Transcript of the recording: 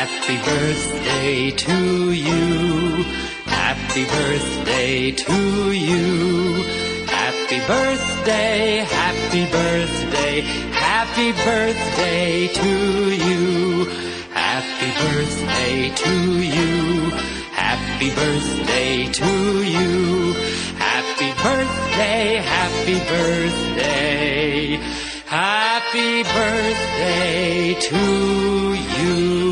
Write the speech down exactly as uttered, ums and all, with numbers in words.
Happy birthday to you. Happy birthday to you. Happy birthday, happy birthday, happy birthday to you. Happy birthday to you. Happy birthday to you. Happy birthday, happy birthday, happy birthday to you.